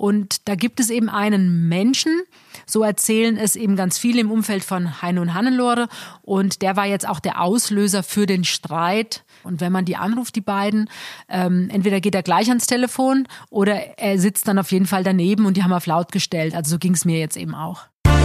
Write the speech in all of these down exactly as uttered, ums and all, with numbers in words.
Und da gibt es eben einen Menschen, so erzählen es eben ganz viele im Umfeld von Heino und Hannelore. Und der war jetzt auch der Auslöser für den Streit. Und wenn man die anruft, die beiden, ähm, entweder geht er gleich ans Telefon oder er sitzt dann auf jeden Fall daneben und die haben auf laut gestellt. Also so ging es mir jetzt eben auch.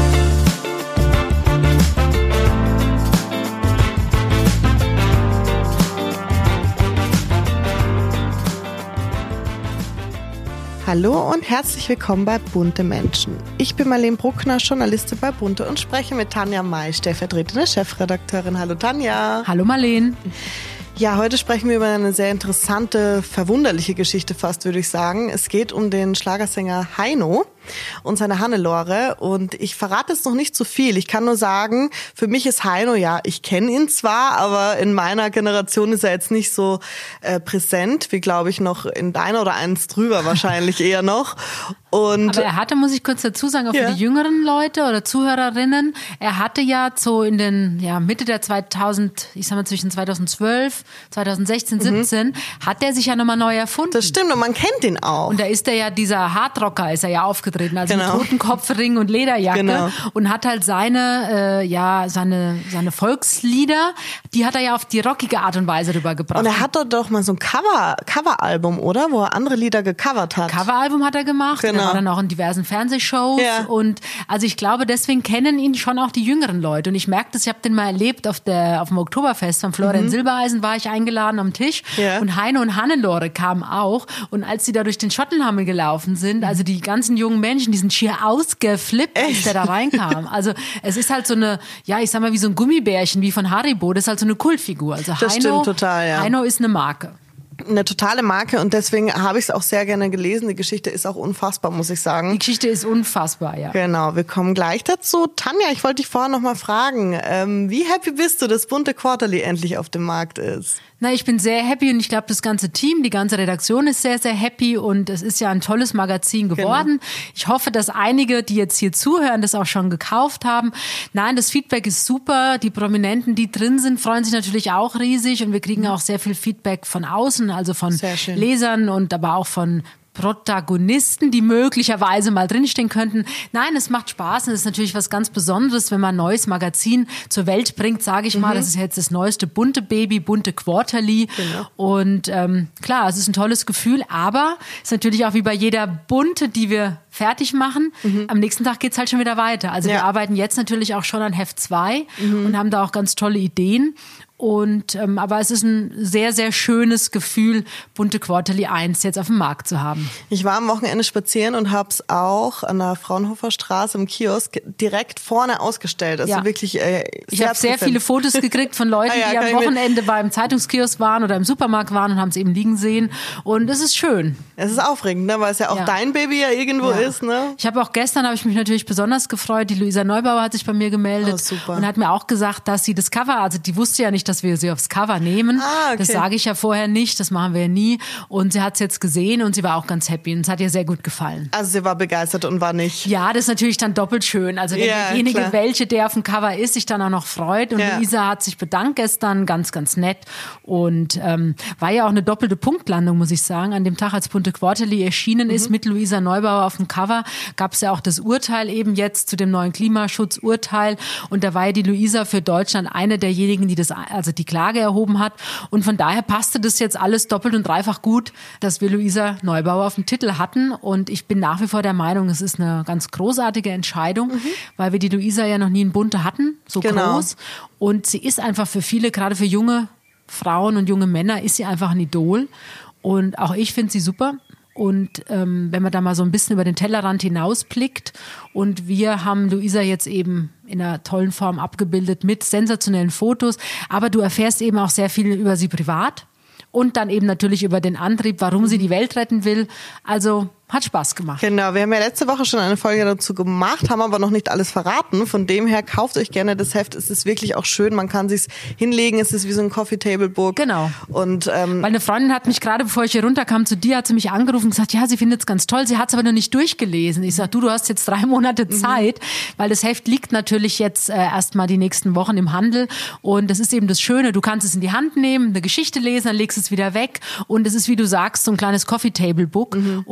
Hallo und herzlich willkommen bei Bunte Menschen. Ich bin Marlene Bruckner, Journalistin bei Bunte und spreche mit Tanja May, stellvertretende Chefredakteurin. Hallo Tanja. Hallo Marlene. Ja, heute sprechen wir über eine sehr interessante, verwunderliche Geschichte fast, würde ich sagen. Es geht um den Schlagersänger Heino und seine Hannelore. Und ich verrate jetzt noch nicht zu viel. Ich kann nur sagen, für mich ist Heino, ja, ich kenne ihn zwar, aber in meiner Generation ist er jetzt nicht so äh, präsent, wie glaube ich noch in deiner oder eins drüber wahrscheinlich eher noch. Und aber er hatte, muss ich kurz dazu sagen, auch ja. für die jüngeren Leute oder Zuhörerinnen, er hatte ja so in den ja, Mitte der zweitausend, ich sag mal zwischen zweitausendzwölf, zweitausendsechzehn, siebzehn, mhm. hat er sich ja nochmal neu erfunden. Das stimmt und man kennt ihn auch. Und da ist er ja, dieser Hardrocker ist er ja aufgetreten, also genau. mit Totenkopfring und Lederjacke genau. und hat halt seine, äh, ja, seine, seine Volkslieder, die hat er ja auf die rockige Art und Weise rübergebracht. Und er hat dort doch mal so ein Cover, Coveralbum, oder? Wo er andere Lieder gecovert hat. Coveralbum hat er gemacht. Genau. Er war dann auch in diversen Fernsehshows ja. und also ich glaube, deswegen kennen ihn schon auch die jüngeren Leute und ich merke das, ich habe den mal erlebt auf der auf dem Oktoberfest von Florian mhm. Silbereisen war ich eingeladen am Tisch ja. und Heino und Hannelore kamen auch und als sie da durch den Schottenhamel gelaufen sind, also die ganzen jungen Menschen, die sind schier ausgeflippt, Echt? als der da reinkam. Also es ist halt so eine, ja ich sag mal wie so ein Gummibärchen wie von Haribo, das ist halt so eine Kultfigur. Also das Heino, stimmt total, ja. Heino ist eine Marke. Eine totale Marke und deswegen habe ich es auch sehr gerne gelesen. Die Geschichte ist auch unfassbar, muss ich sagen. Die Geschichte ist unfassbar, ja. Genau, wir kommen gleich dazu. Tanja, ich wollte dich vorher noch mal fragen, ähm, wie happy bist du, dass Bunte Quarterly endlich auf dem Markt ist? Na, ich bin sehr happy und ich glaube, das ganze Team, die ganze Redaktion ist sehr, sehr happy und es ist ja ein tolles Magazin geworden. Genau. Ich hoffe, dass einige, die jetzt hier zuhören, das auch schon gekauft haben. Nein, das Feedback ist super. Die Prominenten, die drin sind, freuen sich natürlich auch riesig und wir kriegen auch sehr viel Feedback von außen, also von Lesern und aber auch von Protagonisten, die möglicherweise mal drinstehen könnten. Nein, es macht Spaß und es ist natürlich was ganz Besonderes, wenn man ein neues Magazin zur Welt bringt, sage ich mal. Mhm. Das ist jetzt das neueste bunte Baby, Bunte Quarterly. Genau. Und ähm, klar, es ist ein tolles Gefühl, aber es ist natürlich auch wie bei jeder Bunte, die wir fertig machen. Mhm. Am nächsten Tag geht's halt schon wieder weiter. Also ja. wir arbeiten jetzt natürlich auch schon an Heft zwei mhm. und haben da auch ganz tolle Ideen. Und ähm, aber es ist ein sehr, sehr schönes Gefühl, Bunte Quarterly eins jetzt auf dem Markt zu haben. Ich war am Wochenende spazieren und habe es auch an der Fraunhofer Straße im Kiosk direkt vorne ausgestellt. Also ja. wirklich äh, Ich habe sehr viele Fotos gekriegt von Leuten, ah, ja, die am Wochenende beim Zeitungskiosk waren oder im Supermarkt waren und haben es eben liegen sehen. Und es ist schön. Es ist aufregend, ne? Weil es ja auch ja. dein Baby ja irgendwo ja. ist. Ne? Ich habe auch gestern, habe ich mich natürlich besonders gefreut, die Luisa Neubauer hat sich bei mir gemeldet oh, super. und hat mir auch gesagt, dass sie das Cover, also die wusste ja nicht, dass wir sie aufs Cover nehmen. Ah, okay. Das sage ich ja vorher nicht, das machen wir ja nie. Und sie hat es jetzt gesehen und sie war auch ganz happy und es hat ihr sehr gut gefallen. Also sie war begeistert und war nicht... Ja, das ist natürlich dann doppelt schön. Also wenn ja, derjenige, klar. welche der auf dem Cover ist, sich dann auch noch freut. Und ja. Luisa hat sich bedankt gestern, ganz, ganz nett. Und ähm, war ja auch eine doppelte Punktlandung, muss ich sagen. An dem Tag, als Bunte Quarterly erschienen mhm. ist mit Luisa Neubauer auf dem Cover, gab es ja auch das Urteil eben jetzt zu dem neuen Klimaschutzurteil. Und da war ja die Luisa für Deutschland eine derjenigen, die das, also die Klage erhoben hat. Und von daher passte das jetzt alles doppelt und dreifach gut, dass wir Luisa Neubauer auf dem Titel hatten. Und ich bin nach wie vor der Meinung, es ist eine ganz großartige Entscheidung, mhm. weil wir die Luisa ja noch nie in Bunte hatten, so genau. groß. Und sie ist einfach für viele, gerade für junge Frauen und junge Männer, ist sie einfach ein Idol. Und auch ich finde sie super. Und ähm, wenn man da mal so ein bisschen über den Tellerrand hinausblickt und wir haben Luisa jetzt eben in einer tollen Form abgebildet mit sensationellen Fotos, aber du erfährst eben auch sehr viel über sie privat und dann eben natürlich über den Antrieb, warum sie die Welt retten will. Also hat Spaß gemacht. Genau, wir haben ja letzte Woche schon eine Folge dazu gemacht, haben aber noch nicht alles verraten. Von dem her, kauft euch gerne das Heft. Es ist wirklich auch schön, man kann sich's hinlegen. Es ist wie so ein Coffee-Table-Book. Genau. Und, ähm, weil eine Freundin hat mich gerade, bevor ich hier runterkam zu dir, hat sie mich angerufen und gesagt, ja, sie findet es ganz toll, sie hat es aber noch nicht durchgelesen. Ich sag, du, du hast jetzt drei Monate Zeit, mhm. weil das Heft liegt natürlich jetzt äh, erstmal die nächsten Wochen im Handel. Und das ist eben das Schöne, du kannst es in die Hand nehmen, eine Geschichte lesen, dann legst es wieder weg. Und es ist, wie du sagst, so ein kleines Coffee-Table-Book mhm. und mach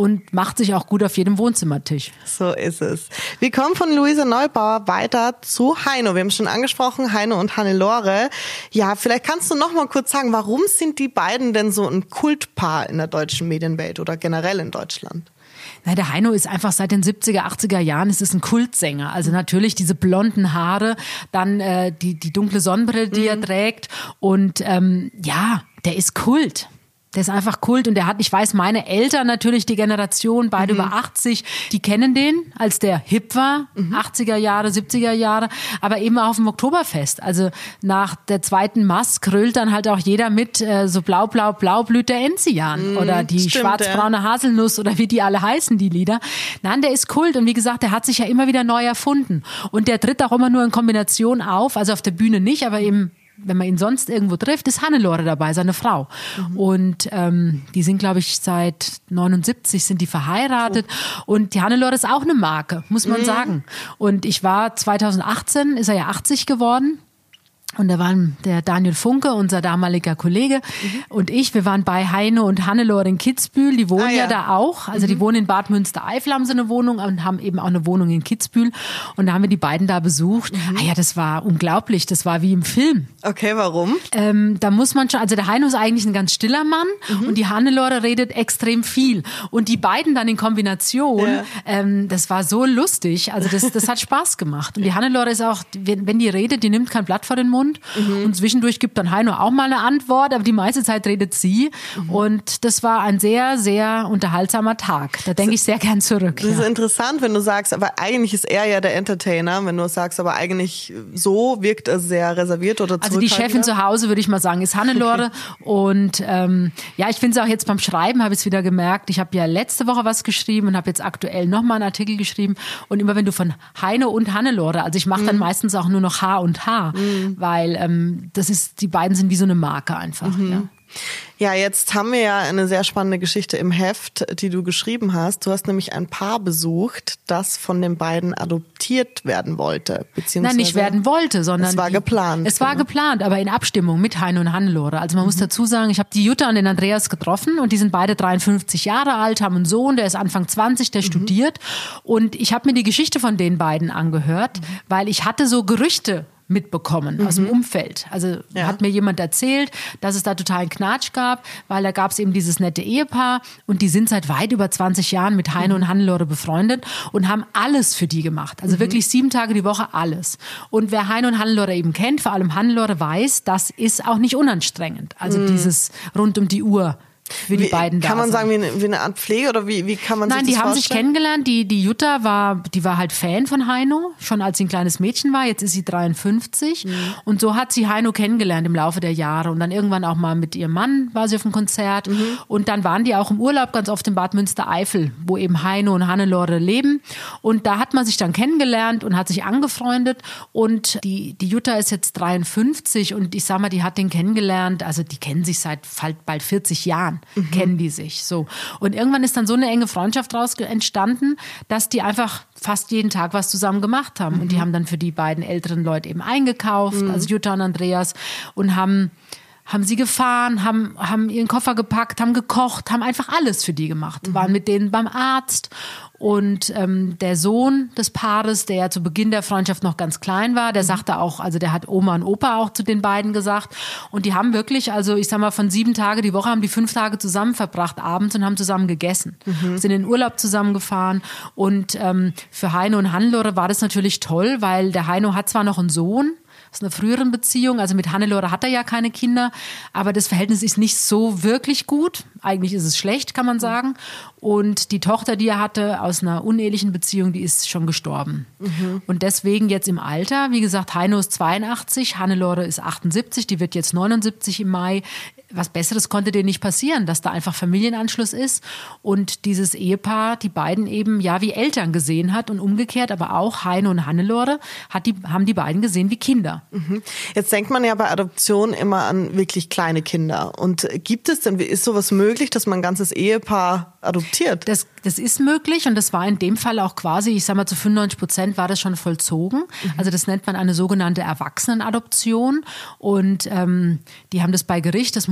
macht sich auch gut auf jedem Wohnzimmertisch. So ist es. Wir kommen von Luisa Neubauer weiter zu Heino. Wir haben schon angesprochen, Heino und Hannelore. Ja, vielleicht kannst du noch mal kurz sagen, warum sind die beiden denn so ein Kultpaar in der deutschen Medienwelt oder generell in Deutschland? Na, der Heino ist einfach seit den siebziger, achtziger Jahren, es ist ein Kultsänger. Also natürlich diese blonden Haare, dann äh, die, die dunkle Sonnenbrille, die mhm. er trägt. Und ähm, ja, der ist Kult. Der ist einfach Kult und der hat, ich weiß, meine Eltern natürlich, die Generation, beide mhm. über achtzig, die kennen den, als der hip war, mhm. achtziger Jahre, siebziger Jahre, aber eben auch auf dem Oktoberfest. Also nach der zweiten Mass krölt dann halt auch jeder mit, äh, so blau, blau, blau blüht der Enzian mhm, oder die stimmt, schwarzbraune ja. Haselnuss oder wie die alle heißen, die Lieder. Nein, der ist Kult und wie gesagt, der hat sich ja immer wieder neu erfunden und der tritt auch immer nur in Kombination auf, also auf der Bühne nicht, aber eben wenn man ihn sonst irgendwo trifft, ist Hannelore dabei, seine Frau. Mhm. Und ähm, die sind, glaube ich, seit neunundsiebzig sind die verheiratet. Oh. Und die Hannelore ist auch eine Marke, muss man mhm. sagen. Und ich war zweitausendachtzehn, ist er ja achtzig geworden. Und da waren der Daniel Funke, unser damaliger Kollege, mhm. und ich, wir waren bei Heino und Hannelore in Kitzbühel. Die wohnen ah, ja. ja da auch. Also mhm. die wohnen in Bad Münstereifel, haben sie eine Wohnung und haben eben auch eine Wohnung in Kitzbühel. Und da haben wir die beiden da besucht. Mhm. Ah ja, das war unglaublich. Das war wie im Film. Okay, warum? Ähm, da muss man schon, also der Heino ist eigentlich ein ganz stiller Mann mhm. und die Hannelore redet extrem viel. Und die beiden dann in Kombination, ja. ähm, das war so lustig. Also das, das hat Spaß gemacht. Und die Hannelore ist auch, wenn, wenn die redet, die nimmt kein Blatt vor den Mund. Mhm. Und zwischendurch gibt dann Heino auch mal eine Antwort, aber die meiste Zeit redet sie. Mhm. Und das war ein sehr, sehr unterhaltsamer Tag. Da denke ich sehr gern zurück. Das ja. ist interessant, wenn du sagst, aber eigentlich ist er ja der Entertainer. Wenn du sagst, aber eigentlich so wirkt er sehr reserviert oder zurückhaltender. Also die Chefin zu Hause, würde ich mal sagen, ist Hannelore. Okay. Und ähm, ja, ich finde es auch jetzt beim Schreiben, habe ich es wieder gemerkt. Ich habe ja letzte Woche was geschrieben und habe jetzt aktuell nochmal einen Artikel geschrieben. Und immer wenn du von Heino und Hannelore, also ich mache dann mhm. meistens auch nur noch H und H, mhm. weil Weil ähm, das ist, die beiden sind wie so eine Marke einfach. Mhm. Ja. Ja, jetzt haben wir ja eine sehr spannende Geschichte im Heft, die du geschrieben hast. Du hast nämlich ein Paar besucht, das von den beiden adoptiert werden wollte. Beziehungsweise Nein, nicht werden wollte, sondern es war die, geplant. Es war genau. geplant, aber in Abstimmung mit Heino und Hannelore. Also man mhm. muss dazu sagen, ich habe die Jutta und den Andreas getroffen und die sind beide dreiundfünfzig Jahre alt, haben einen Sohn, der ist Anfang zwanzig, der mhm. studiert. Und ich habe mir die Geschichte von den beiden angehört, mhm. weil ich hatte so Gerüchte mitbekommen mhm. aus dem Umfeld. Also ja. hat mir jemand erzählt, dass es da totalen Knatsch gab, weil da gab es eben dieses nette Ehepaar und die sind seit weit über zwanzig Jahren mit Heino mhm. und Hannelore befreundet und haben alles für die gemacht. Also mhm. wirklich sieben Tage die Woche alles. Und wer Heino und Hannelore eben kennt, vor allem Hannelore weiß, das ist auch nicht unanstrengend. Also mhm. dieses rund um die Uhr. Für die wie, beiden da kann man sind. sagen, wie eine, wie eine Art Pflege oder wie, wie kann man Nein, sich das vorstellen? Nein, die haben sich kennengelernt. Die, die Jutta war, die war halt Fan von Heino, schon als sie ein kleines Mädchen war. Jetzt ist sie dreiundfünfzig. Mhm. Und so hat sie Heino kennengelernt im Laufe der Jahre. Und dann irgendwann auch mal mit ihrem Mann war sie auf einem Konzert. Mhm. Und dann waren die auch im Urlaub ganz oft in Bad Münstereifel, wo eben Heino und Hannelore leben. Und da hat man sich dann kennengelernt und hat sich angefreundet. Und die, die Jutta ist jetzt dreiundfünfzig und ich sag mal, die hat den kennengelernt. Also die kennen sich seit bald vierzig Jahren, mhm. kennen die sich. So. Und irgendwann ist dann so eine enge Freundschaft daraus entstanden, dass die einfach fast jeden Tag was zusammen gemacht haben. Mhm. Und die haben dann für die beiden älteren Leute eben eingekauft, mhm. also Jutta und Andreas, und haben haben sie gefahren, haben, haben ihren Koffer gepackt, haben gekocht, haben einfach alles für die gemacht. Mhm. Waren mit denen beim Arzt. Und ähm, der Sohn des Paares, der ja zu Beginn der Freundschaft noch ganz klein war, der mhm. sagte auch, also der hat Oma und Opa auch zu den beiden gesagt. Und die haben wirklich, also ich sag mal, von sieben Tage die Woche haben die fünf Tage zusammen verbracht abends und haben zusammen gegessen. Mhm. Sind in den Urlaub zusammengefahren. Und ähm, für Heino und Hannelore war das natürlich toll, weil der Heino hat zwar noch einen Sohn, aus einer früheren Beziehung, also mit Hannelore hat er ja keine Kinder, aber das Verhältnis ist nicht so wirklich gut. Eigentlich ist es schlecht, kann man sagen. Und die Tochter, die er hatte aus einer unehelichen Beziehung, die ist schon gestorben. Mhm. Und deswegen jetzt im Alter, wie gesagt, Heino ist zweiundachtzig, Hannelore ist achtundsiebzig, die wird jetzt neunundsiebzig im Mai. Was Besseres konnte denen nicht passieren, dass da einfach Familienanschluss ist und dieses Ehepaar die beiden eben ja wie Eltern gesehen hat und umgekehrt, aber auch Heino und Hannelore hat die, haben die beiden gesehen wie Kinder. Mhm. Jetzt denkt man ja bei Adoption immer an wirklich kleine Kinder. Und gibt es denn, ist sowas möglich, dass man ein ganzes Ehepaar adoptiert? Das, das ist möglich und das war in dem Fall auch quasi, ich sag mal zu fünfundneunzig Prozent war das schon vollzogen. Mhm. Also das nennt man eine sogenannte Erwachsenenadoption und ähm, die haben das bei Gericht, das muss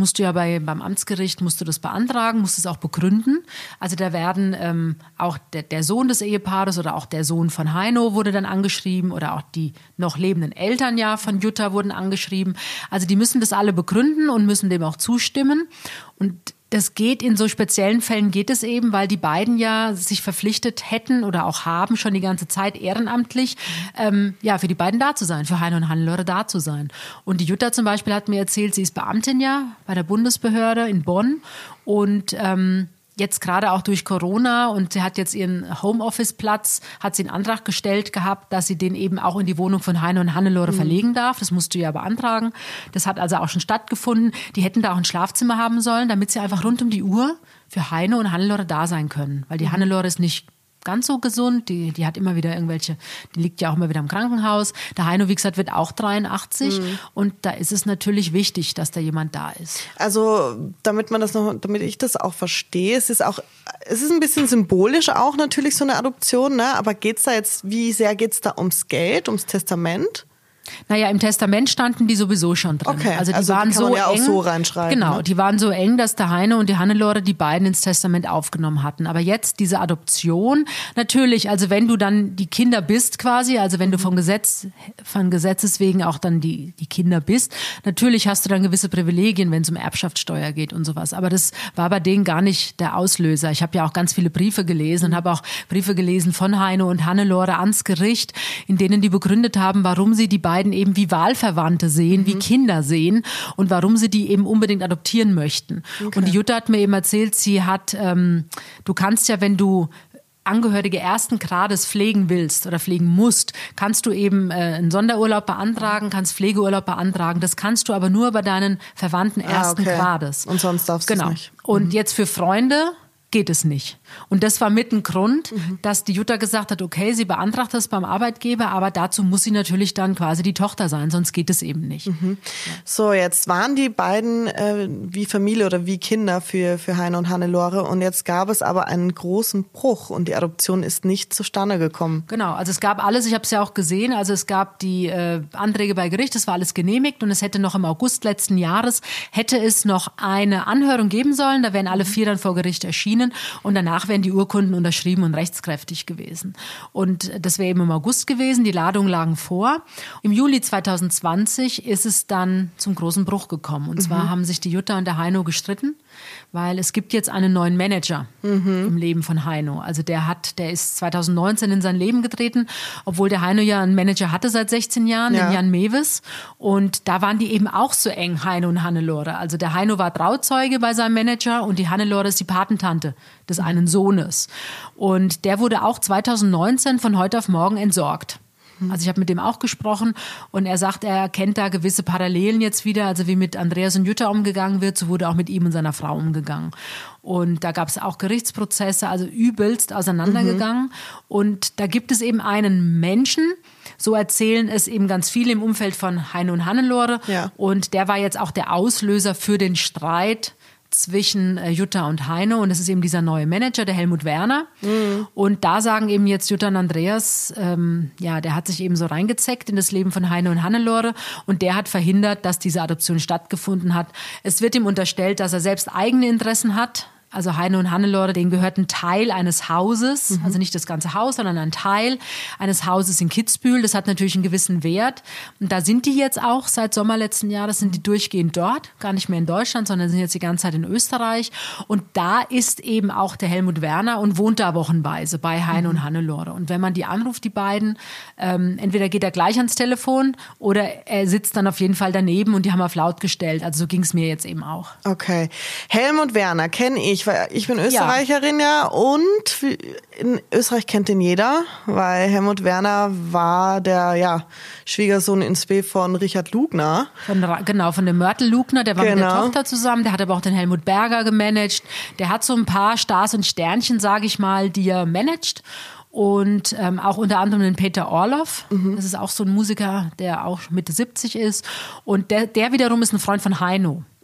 musst du ja bei, beim Amtsgericht musst du das beantragen, musst es auch begründen. Also da werden ähm, auch der, der Sohn des Ehepaares oder auch der Sohn von Heino wurde dann angeschrieben oder auch die noch lebenden Eltern ja von Jutta wurden angeschrieben. Also die müssen das alle begründen und müssen dem auch zustimmen. Und das geht in so speziellen Fällen geht es eben, weil die beiden ja sich verpflichtet hätten oder auch haben schon die ganze Zeit ehrenamtlich, ähm, ja, für die beiden da zu sein, für Heino und Hannelore da zu sein. Und die Jutta zum Beispiel hat mir erzählt, sie ist Beamtin ja bei der Bundesbehörde in Bonn und ähm, jetzt gerade auch durch Corona und sie hat jetzt ihren Homeoffice-Platz, hat sie einen Antrag gestellt gehabt, dass sie den eben auch in die Wohnung von Heino und Hannelore mhm. verlegen darf. Das musst du ja beantragen. Das hat also auch schon stattgefunden. Die hätten da auch ein Schlafzimmer haben sollen, damit sie einfach rund um die Uhr für Heino und Hannelore da sein können. Weil die mhm. Hannelore ist nicht ganz so gesund, die, die hat immer wieder irgendwelche, die liegt ja auch immer wieder im Krankenhaus. Der Heino, wie gesagt, wird auch dreiundachtzig mhm. und da ist es natürlich wichtig, dass da jemand da ist. Also, damit man das noch, damit ich das auch verstehe, es ist auch, es ist ein bisschen symbolisch auch natürlich so eine Adoption, ne? Aber geht's da jetzt, wie sehr geht's da ums Geld, ums Testament? Naja, im Testament standen die sowieso schon drin. Okay, also die also waren die kann man so ja auch eng, so reinschreiben. Genau, ne? die waren so eng, dass der Heino und die Hannelore die beiden ins Testament aufgenommen hatten. Aber jetzt diese Adoption, natürlich, also wenn du dann die Kinder bist quasi, also wenn du vom Gesetz, von Gesetzes wegen auch dann die, die Kinder bist, natürlich hast du dann gewisse Privilegien, wenn es um Erbschaftssteuer geht und sowas. Aber das war bei denen gar nicht der Auslöser. Ich habe ja auch ganz viele Briefe gelesen und habe auch Briefe gelesen von Heino und Hannelore ans Gericht, in denen die begründet haben, warum sie die beiden eben wie Wahl Verwandte sehen, mhm. wie Kinder sehen und warum sie die eben unbedingt adoptieren möchten. Okay. Und die Jutta hat mir eben erzählt, sie hat, ähm, du kannst ja, wenn du Angehörige ersten Grades pflegen willst oder pflegen musst, kannst du eben äh, einen Sonderurlaub beantragen, kannst Pflegeurlaub beantragen. Das kannst du aber nur bei deinen Verwandten ersten ah, okay. Grades. Und sonst darfst du genau. es nicht. Und mhm. jetzt für Freunde geht es nicht. Und das war mit ein Grund, mhm. dass die Jutta gesagt hat, okay, sie beantragt das beim Arbeitgeber, aber dazu muss sie natürlich dann quasi die Tochter sein, sonst geht es eben nicht. Mhm. Ja. So, jetzt waren die beiden äh, wie Familie oder wie Kinder für, für Heino und Hannelore und jetzt gab es aber einen großen Bruch und die Adoption ist nicht zustande gekommen. Genau, also es gab alles, ich habe es ja auch gesehen, also es gab die äh, Anträge bei Gericht, das war alles genehmigt und es hätte noch im August letzten Jahres, hätte es noch eine Anhörung geben sollen, da wären alle vier dann vor Gericht erschienen und danach wären die Urkunden unterschrieben und rechtskräftig gewesen. Und das wäre eben im August gewesen, die Ladungen lagen vor. Im Juli zwanzig zwanzig ist es dann zum großen Bruch gekommen. Und zwar mhm. haben sich die Jutta und der Heino gestritten, weil es gibt jetzt einen neuen Manager mhm. im Leben von Heino. Also der hat, der ist zwanzig neunzehn in sein Leben getreten, obwohl der Heino ja einen Manager hatte seit sechzehn Jahren, ja. den Jan Mewes. Und da waren die eben auch so eng, Heino und Hannelore. Also der Heino war Trauzeuge bei seinem Manager und die Hannelore ist die Patentante des einen Sohnes. Und der wurde auch zwanzig neunzehn von heute auf morgen entsorgt. Also ich habe mit dem auch gesprochen und er sagt, er kennt da gewisse Parallelen jetzt wieder, also wie mit Andreas und Jutta umgegangen wird, so wurde auch mit ihm und seiner Frau umgegangen. Und da gab es auch Gerichtsprozesse, also übelst auseinandergegangen. Mhm. Und da gibt es eben einen Menschen, so erzählen es eben ganz viele im Umfeld von Heino und Hannelore. Ja. Und der war jetzt auch der Auslöser für den Streit zwischen Jutta und Heino und es ist eben dieser neue Manager, der Helmut Werner. Mhm. Und da sagen eben jetzt Jutta und Andreas, ähm, ja, der hat sich eben so reingezeckt in das Leben von Heino und Hannelore und der hat verhindert, dass diese Adoption stattgefunden hat. Es wird ihm unterstellt, dass er selbst eigene Interessen hat. Also Heino und Hannelore, denen gehört ein Teil eines Hauses, mhm. also nicht das ganze Haus, sondern ein Teil eines Hauses in Kitzbühel. Das hat natürlich einen gewissen Wert. Und da sind die jetzt auch seit Sommer letzten Jahres, sind die durchgehend dort, gar nicht mehr in Deutschland, sondern sind jetzt die ganze Zeit in Österreich. Und da ist eben auch der Helmut Werner und wohnt da wochenweise bei Heino mhm. und Hannelore. Und wenn man die anruft, die beiden, ähm, entweder geht er gleich ans Telefon oder er sitzt dann auf jeden Fall daneben und die haben auf laut gestellt. Also so ging es mir jetzt eben auch. Okay. Helmut Werner kenne ich. Ich bin Österreicherin ja. ja und in Österreich kennt ihn jeder, weil Helmut Werner war der ja, Schwiegersohn in Spe von Richard Lugner. Von, genau, von dem Mörtel Lugner, der war genau. mit der Tochter zusammen, der hat aber auch den Helmut Berger gemanagt. Der hat so ein paar Stars und Sternchen, sage ich mal, die er managt. Und ähm, auch unter anderem den Peter Orloff. Mhm. Das ist auch so ein Musiker, der auch Mitte siebzig ist. Und der, der wiederum ist ein Freund von Heino.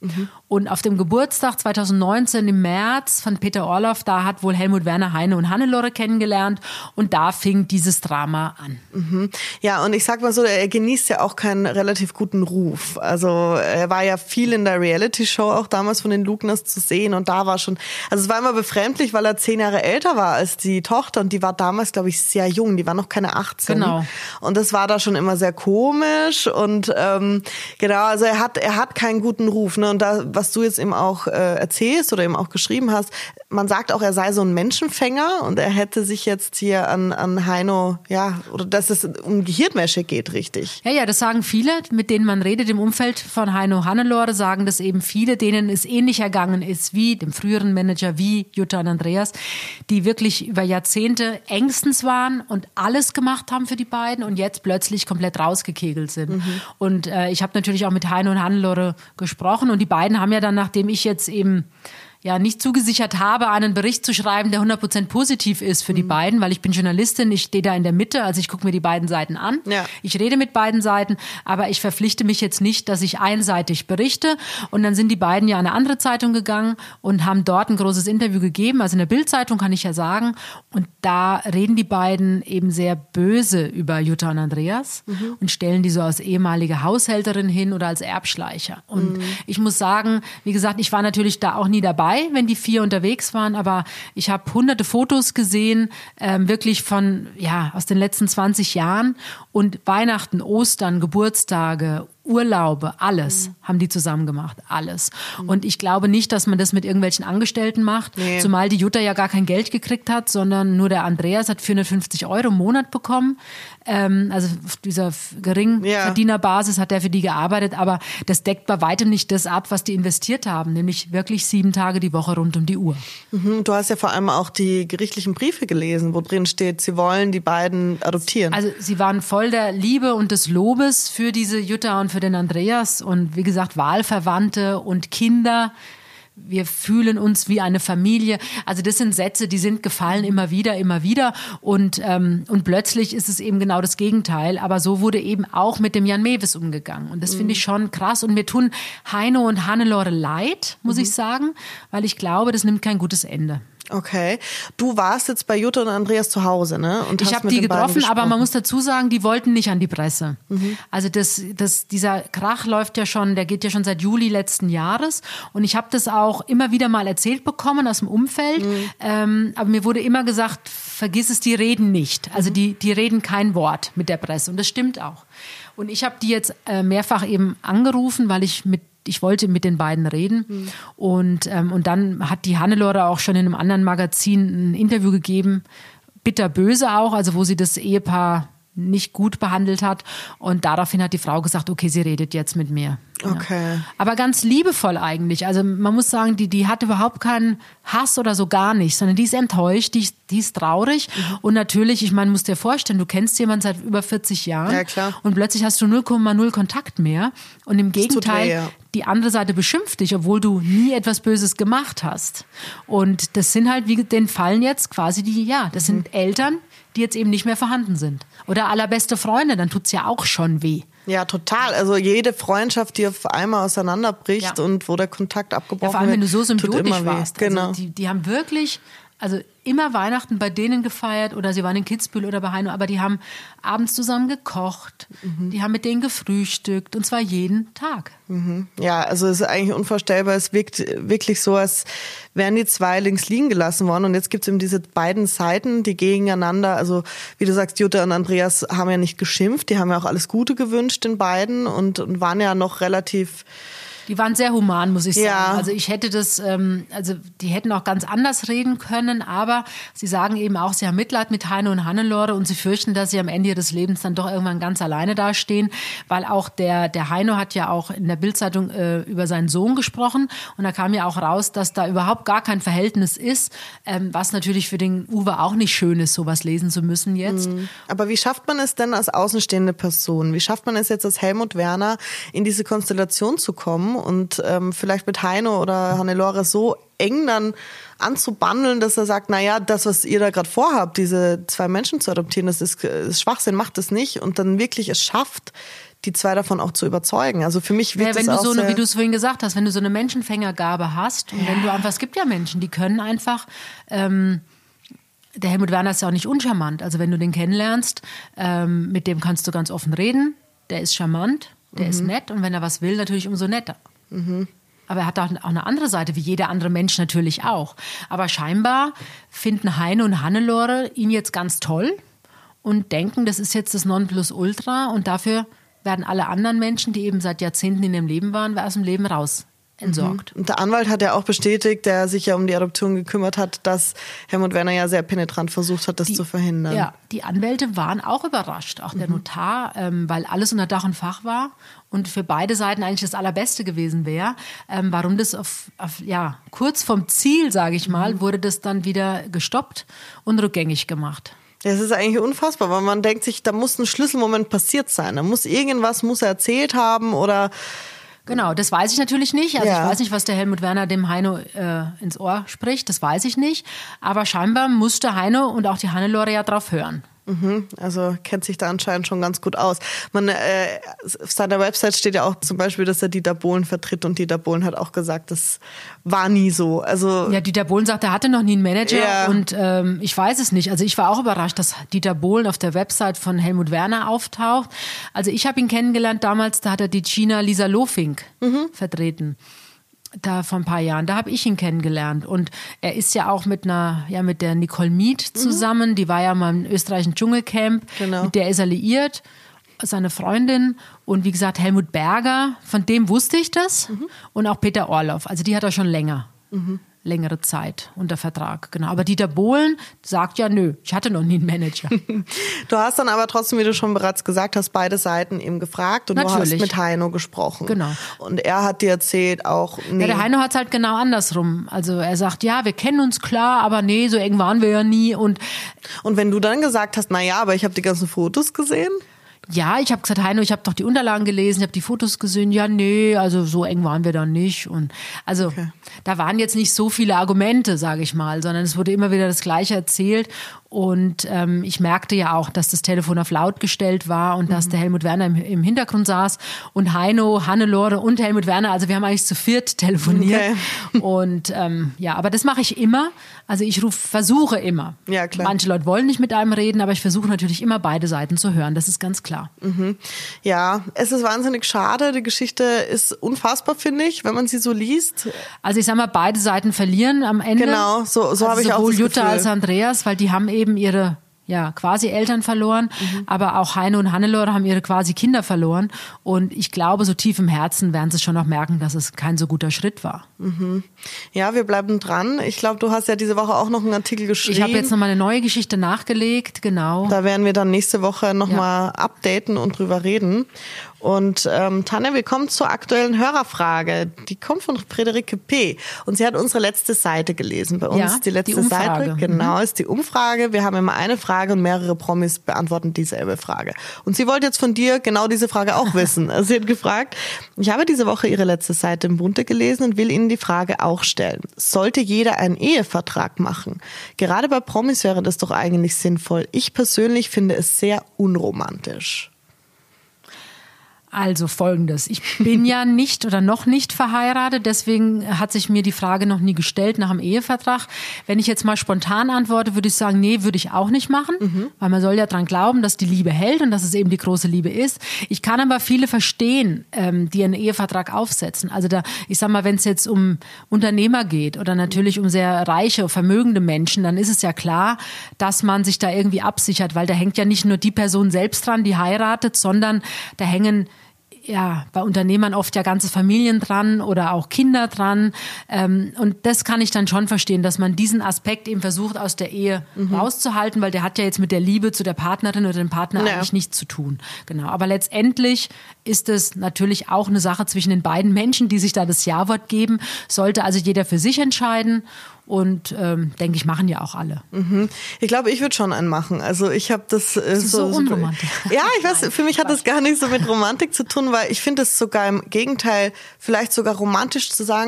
Mhm. Und auf dem Geburtstag zweitausendneunzehn im März von Peter Orloff, da hat wohl Helmut Werner Heine und Hannelore kennengelernt und da fing dieses Drama an. Mhm. Ja, und ich sag mal so, er genießt ja auch keinen relativ guten Ruf. Also er war ja viel in der Reality-Show auch damals von den Lugners zu sehen und da war schon, also es war immer befremdlich, weil er zehn Jahre älter war als die Tochter und die war damals, glaube ich, sehr jung, die war noch keine achtzehn. Genau. Und das war da schon immer sehr komisch und ähm, genau, also er hat, er hat keinen guten Ruf, ne? Und da, was du jetzt eben auch äh, erzählst oder eben auch geschrieben hast, man sagt auch, er sei so ein Menschenfänger und er hätte sich jetzt hier an, an Heino, ja, oder dass es um Gehirnwäsche geht, richtig. Ja, ja, das sagen viele, mit denen man redet im Umfeld von Heino Hannelore, sagen das eben viele, denen es ähnlich ergangen ist wie dem früheren Manager, wie Jutta und Andreas, die wirklich über Jahrzehnte engstens waren und alles gemacht haben für die beiden und jetzt plötzlich komplett rausgekegelt sind. Mhm. Und äh, ich habe natürlich auch mit Heino und Hannelore gesprochen und die beiden haben ja dann, nachdem ich jetzt eben ja nicht zugesichert habe, einen Bericht zu schreiben, der hundert Prozent positiv ist für mhm. die beiden, weil ich bin Journalistin, ich stehe da in der Mitte, also ich gucke mir die beiden Seiten an. Ja. Ich rede mit beiden Seiten, aber ich verpflichte mich jetzt nicht, dass ich einseitig berichte. Und dann sind die beiden ja an eine andere Zeitung gegangen und haben dort ein großes Interview gegeben, also in der Bild-Zeitung kann ich ja sagen. Und da reden die beiden eben sehr böse über Jutta und Andreas mhm. und stellen die so als ehemalige Haushälterin hin oder als Erbschleicher. Und mhm. ich muss sagen, wie gesagt, ich war natürlich da auch nie dabei, wenn die vier unterwegs waren, aber ich habe hunderte Fotos gesehen, ähm, wirklich von, ja, aus den letzten zwanzig Jahren und Weihnachten, Ostern, Geburtstage, Urlaube, alles mhm. haben die zusammen gemacht, alles. Mhm. Und ich glaube nicht, dass man das mit irgendwelchen Angestellten macht, nee. zumal die Jutta ja gar kein Geld gekriegt hat, sondern nur der Andreas hat vierhundertfünfzig Euro im Monat bekommen. Ähm, also auf dieser Geringverdienerbasis hat er für die gearbeitet, aber das deckt bei weitem nicht das ab, was die investiert haben, nämlich wirklich sieben Tage die Woche rund um die Uhr. Mhm. Du hast ja vor allem auch die gerichtlichen Briefe gelesen, wo drin steht, sie wollen die beiden adoptieren. Also sie waren voll der Liebe und des Lobes für diese Jutta und für den Andreas und wie gesagt Wahlverwandte und Kinder. Wir fühlen uns wie eine Familie. Also das sind Sätze, die sind gefallen immer wieder, immer wieder und ähm, und plötzlich ist es eben genau das Gegenteil. Aber so wurde eben auch mit dem Jan Mewes umgegangen und das mhm. finde ich schon krass und mir tun Heino und Hannelore leid, muss mhm. ich sagen, weil ich glaube, das nimmt kein gutes Ende. Okay. Du warst jetzt bei Jutta und Andreas zu Hause, ne? Und ich habe die getroffen, aber man muss dazu sagen, die wollten nicht an die Presse. Mhm. Also das, das, dieser Krach läuft ja schon, der geht ja schon seit Juli letzten Jahres. Und ich habe das auch immer wieder mal erzählt bekommen aus dem Umfeld. Mhm. Ähm, aber mir wurde immer gesagt, vergiss es, die reden nicht. Also mhm. die, die reden kein Wort mit der Presse. Und das stimmt auch. Und ich habe die jetzt äh, mehrfach eben angerufen, weil ich mit Ich wollte mit den beiden reden mhm. und, ähm, und dann hat die Hannelore auch schon in einem anderen Magazin ein Interview gegeben, bitterböse auch, also wo sie das Ehepaar nicht gut behandelt hat und daraufhin hat die Frau gesagt, okay, sie redet jetzt mit mir. Okay. Ja. Aber ganz liebevoll eigentlich. Also man muss sagen, die, die hat überhaupt keinen Hass oder so gar nicht, sondern die ist enttäuscht, die, die ist traurig. Mhm. Und natürlich, ich meine, musst dir vorstellen, du kennst jemanden seit über vierzig Jahren ja, klar. und plötzlich hast du null Komma null Kontakt mehr. Und im Gegenteil, weh, ja. die andere Seite beschimpft dich, obwohl du nie etwas Böses gemacht hast. Und das sind halt, wie den fallen jetzt quasi die, ja, das mhm. sind Eltern, die jetzt eben nicht mehr vorhanden sind. Oder allerbeste Freunde, dann tut's ja auch schon weh. Ja, total. Also jede Freundschaft, die auf einmal auseinanderbricht ja. und wo der Kontakt abgebrochen wird, ja, vor allem, wenn du so symbiotisch warst. Genau. Also die, die haben wirklich, also immer Weihnachten bei denen gefeiert oder sie waren in Kitzbühel oder bei Heino, aber die haben abends zusammen gekocht, mhm. die haben mit denen gefrühstückt und zwar jeden Tag. Mhm. Ja, also es ist eigentlich unvorstellbar. Es wirkt wirklich so, als wären die zwei links liegen gelassen worden und jetzt gibt es eben diese beiden Seiten, die gegeneinander, also wie du sagst, Jutta und Andreas haben ja nicht geschimpft, die haben ja auch alles Gute gewünscht den beiden und, und waren ja noch relativ... Die waren sehr human, muss ich sagen. Ja. Also ich hätte das, ähm, also die hätten auch ganz anders reden können, aber sie sagen eben auch, sie haben Mitleid mit Heino und Hannelore und sie fürchten, dass sie am Ende ihres Lebens dann doch irgendwann ganz alleine dastehen, weil auch der, der Heino hat ja auch in der Bild-Zeitung äh, über seinen Sohn gesprochen und da kam ja auch raus, dass da überhaupt gar kein Verhältnis ist, ähm, was natürlich für den Uwe auch nicht schön ist, sowas lesen zu müssen jetzt. Mhm. Aber wie schafft man es denn als außenstehende Person? Wie schafft man es jetzt als Helmut Werner, in diese Konstellation zu kommen und ähm, vielleicht mit Heino oder Hannelore so eng dann anzubandeln, dass er sagt, naja, das, was ihr da gerade vorhabt, diese zwei Menschen zu adoptieren, das ist, ist Schwachsinn, macht das nicht und dann wirklich es schafft, die zwei davon auch zu überzeugen. Also für mich wird ja, wenn das du auch so eine, sehr wie du es vorhin gesagt hast, wenn du so eine Menschenfängergabe hast und ja. wenn du einfach, es gibt ja Menschen, die können einfach, ähm, der Helmut Werner ist ja auch nicht uncharmant. Also wenn du den kennenlernst, ähm, mit dem kannst du ganz offen reden. Der ist charmant, der mhm. ist nett und wenn er was will, natürlich umso netter. Mhm. Aber er hat auch eine andere Seite, wie jeder andere Mensch natürlich auch. Aber scheinbar finden Heino und Hannelore ihn jetzt ganz toll und denken, das ist jetzt das Nonplusultra und dafür werden alle anderen Menschen, die eben seit Jahrzehnten in ihrem Leben waren, aus dem Leben raus entsorgt. Und der Anwalt hat ja auch bestätigt, der sich ja um die Adoption gekümmert hat, dass Helmut Werner ja sehr penetrant versucht hat, das die, zu verhindern. Ja, die Anwälte waren auch überrascht, auch der mhm. Notar, ähm, weil alles unter Dach und Fach war und für beide Seiten eigentlich das Allerbeste gewesen wäre. Ähm, warum das auf, auf, ja, kurz vom Ziel, sage ich mal, mhm. wurde das dann wieder gestoppt und rückgängig gemacht. Das ist eigentlich unfassbar, weil man denkt sich, da muss ein Schlüsselmoment passiert sein. Da muss irgendwas muss er erzählt haben oder... Genau, das weiß ich natürlich nicht. Also ja. ich weiß nicht, was der Helmut Werner dem Heino äh, ins Ohr spricht. Das weiß ich nicht. Aber scheinbar musste Heino und auch die Hannelore ja drauf hören. Mhm, also kennt sich da anscheinend schon ganz gut aus. Man, äh, auf seiner Website steht ja auch zum Beispiel, dass er Dieter Bohlen vertritt und Dieter Bohlen hat auch gesagt, das war nie so. Also ja, Dieter Bohlen sagt, er hatte noch nie einen Manager ja. und ähm, ich weiß es nicht. Also ich war auch überrascht, dass Dieter Bohlen auf der Website von Helmut Werner auftaucht. Also ich habe ihn kennengelernt damals, da hat er die Gina Lisa Lofink mhm. vertreten. Da vor ein paar Jahren, da habe ich ihn kennengelernt und er ist ja auch mit einer, ja mit der Nicole Miet zusammen, mhm. die war ja mal im österreichischen Dschungelcamp, genau. mit der ist er liiert, seine Freundin und wie gesagt Helmut Berger, von dem wusste ich das mhm. und auch Peter Orloff, also die hat er schon länger. Mhm. längere Zeit unter Vertrag, genau. Aber Dieter Bohlen sagt ja, nö, ich hatte noch nie einen Manager. Du hast dann aber trotzdem, wie du schon bereits gesagt hast, beide Seiten eben gefragt und Natürlich. Du hast mit Heino gesprochen. Genau. Und er hat dir erzählt auch, nee. Ja, der Heino hat es halt genau andersrum. Also er sagt, ja, wir kennen uns klar, aber nee, so eng waren wir ja nie. Und, und wenn du dann gesagt hast, na ja, aber ich habe die ganzen Fotos gesehen? Ja, ich habe gesagt, Heino, ich habe doch die Unterlagen gelesen, ich habe die Fotos gesehen. Ja, nee, also so eng waren wir dann nicht. Und also okay. da waren jetzt nicht so viele Argumente, sage ich mal, sondern es wurde immer wieder das Gleiche erzählt. Und ähm, ich merkte ja auch, dass das Telefon auf laut gestellt war und mhm. dass der Helmut Werner im, im Hintergrund saß und Heino, Hannelore und Helmut Werner. Also wir haben eigentlich zu viert telefoniert. Okay. Und ähm, ja, aber das mache ich immer. Also ich ruf, versuche immer. Ja, klar. Manche Leute wollen nicht mit einem reden, aber ich versuche natürlich immer beide Seiten zu hören. Das ist ganz klar. Mhm. Ja, es ist wahnsinnig schade. Die Geschichte ist unfassbar, finde ich, wenn man sie so liest. Also ich sag mal, beide Seiten verlieren am Ende. Genau, so, so also habe ich auch das Sowohl Jutta Gefühl. als Andreas, weil die haben eben ihre ja, quasi Eltern verloren, mhm. aber auch Heino und Hannelore haben ihre quasi Kinder verloren und ich glaube, so tief im Herzen werden sie schon noch merken, dass es kein so guter Schritt war. Mhm. Ja, wir bleiben dran. Ich glaube, du hast ja diese Woche auch noch einen Artikel geschrieben. Ich habe jetzt nochmal eine neue Geschichte nachgelegt, genau. Da werden wir dann nächste Woche nochmal ja. updaten und drüber reden. Und ähm, Tanja, wir kommen zur aktuellen Hörerfrage. Die kommt von Friederike P. Und sie hat unsere letzte Seite gelesen. Bei uns ja, ist die letzte die Seite, genau, mhm. ist die Umfrage. Wir haben immer eine Frage und mehrere Promis beantworten dieselbe Frage. Und sie wollte jetzt von dir genau diese Frage auch wissen. Also sie hat gefragt, ich habe diese Woche Ihre letzte Seite im Bunte gelesen und will Ihnen die Frage auch stellen. Sollte jeder einen Ehevertrag machen? Gerade bei Promis wäre das doch eigentlich sinnvoll. Ich persönlich finde es sehr unromantisch. Also Folgendes. Ich bin ja nicht oder noch nicht verheiratet, deswegen hat sich mir die Frage noch nie gestellt nach dem Ehevertrag. Wenn ich jetzt mal spontan antworte, würde ich sagen, nee, würde ich auch nicht machen, mhm. weil man soll ja dran glauben, dass die Liebe hält und dass es eben die große Liebe ist. Ich kann aber viele verstehen, die einen Ehevertrag aufsetzen. Also da, ich sag mal, wenn es jetzt um Unternehmer geht oder natürlich um sehr reiche, vermögende Menschen, dann ist es ja klar, dass man sich da irgendwie absichert, weil da hängt ja nicht nur die Person selbst dran, die heiratet, sondern da hängen ja, bei Unternehmern oft ja ganze Familien dran oder auch Kinder dran. Und das kann ich dann schon verstehen, dass man diesen Aspekt eben versucht, aus der Ehe mhm. rauszuhalten, weil der hat ja jetzt mit der Liebe zu der Partnerin oder dem Partner ja. eigentlich nichts zu tun. Genau. Aber letztendlich ist es natürlich auch eine Sache zwischen den beiden Menschen, die sich da das Ja-Wort geben. Sollte also jeder für sich entscheiden. Und ähm, denke ich, machen ja auch alle. Mhm. Ich glaube, ich würde schon einen machen. Also ich habe das, äh, das ist so, so unromantisch. Ja, ich weiß, für mich hat das gar nicht so mit Romantik zu tun, weil ich finde es sogar im Gegenteil vielleicht sogar romantisch zu sagen,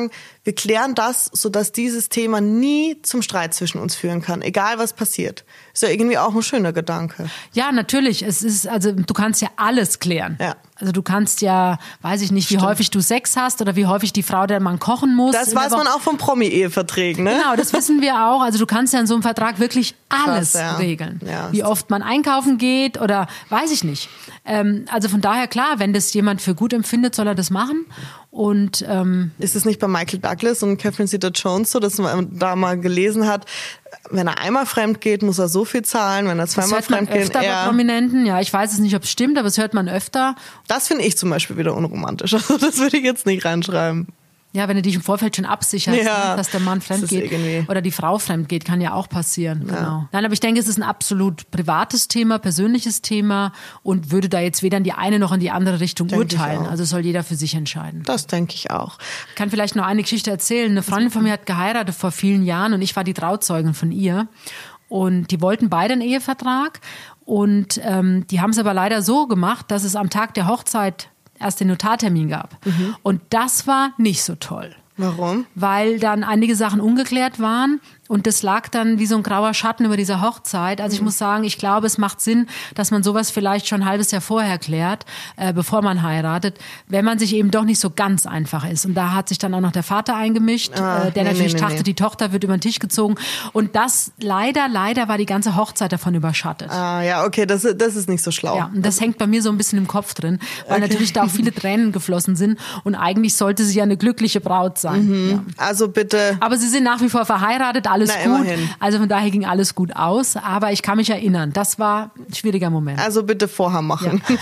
wir klären das, sodass dieses Thema nie zum Streit zwischen uns führen kann, egal was passiert. Ist ja irgendwie auch ein schöner Gedanke. Ja, natürlich. Es ist, also du kannst ja alles klären. Ja. Also du kannst ja, weiß ich nicht, wie Stimmt. häufig du Sex hast oder wie häufig die Frau der Mann kochen muss. Das weiß man auch von Promi-Eheverträgen, ne? Genau, das wissen wir auch. Also du kannst ja in so einem Vertrag wirklich alles Krass, ja. regeln. Ja, wie oft man einkaufen geht oder weiß ich nicht. Ähm, also von daher klar, wenn das jemand für gut empfindet, soll er das machen. Und ähm, ist es nicht bei Michael Douglas und Catherine Zeta-Jones so, dass man da mal gelesen hat, wenn er einmal fremd geht, muss er so viel zahlen, wenn er zweimal fremd geht, öfter bei Prominenten. Ja, ich weiß es nicht, ob es stimmt, aber es hört man öfter. Das finde ich zum Beispiel wieder unromantisch. Also das würde ich jetzt nicht reinschreiben. Ja, wenn du dich im Vorfeld schon absicherst, ja, ne, dass der Mann fremd geht irgendwie. Oder die Frau fremd geht, kann ja auch passieren. Ja. Genau. Nein, aber ich denke, es ist ein absolut privates Thema, persönliches Thema und würde da jetzt weder in die eine noch in die andere Richtung denke urteilen. Also soll jeder für sich entscheiden. Das denke ich auch. Ich kann vielleicht noch eine Geschichte erzählen. Eine Freundin von mir hat geheiratet vor vielen Jahren und ich war die Trauzeugin von ihr. Und die wollten beide einen Ehevertrag und ähm, die haben es aber leider so gemacht, dass es am Tag der Hochzeit erst den Notartermin gab. Mhm. Und das war nicht so toll. Warum? Weil dann einige Sachen ungeklärt waren und das lag dann wie so ein grauer Schatten über dieser Hochzeit. Also ich muss sagen, ich glaube, es macht Sinn, dass man sowas vielleicht schon ein halbes Jahr vorher klärt, äh, bevor man heiratet, wenn man sich eben doch nicht so ganz einfach ist. Und da hat sich dann auch noch der Vater eingemischt, ah, äh, der nee, natürlich nee, dachte, nee. die Tochter wird über den Tisch gezogen. Und das leider, leider war die ganze Hochzeit davon überschattet. Ah ja, okay, das, das ist nicht so schlau. Ja, und das hängt bei mir so ein bisschen im Kopf drin, weil okay. natürlich da auch viele Tränen geflossen sind und eigentlich sollte sie ja eine glückliche Braut sein. Mhm. Ja. Also bitte. Aber sie sind nach wie vor verheiratet, alles Na, gut. Immerhin. Also von daher ging alles gut aus. Aber ich kann mich erinnern, das war ein schwieriger Moment. Also bitte vorher machen. Ja.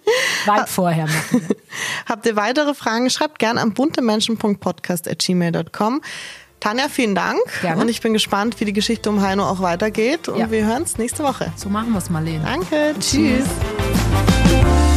Weit vorher machen. Habt ihr weitere Fragen? Schreibt gerne an buntemenschen punkt podcast at gmail punkt com. Tanja, vielen Dank. Gerne. Und ich bin gespannt, wie die Geschichte um Heino auch weitergeht. Und ja. wir hören uns nächste Woche. So machen wir es, Marlene. Danke. Tschüss. Tschüss.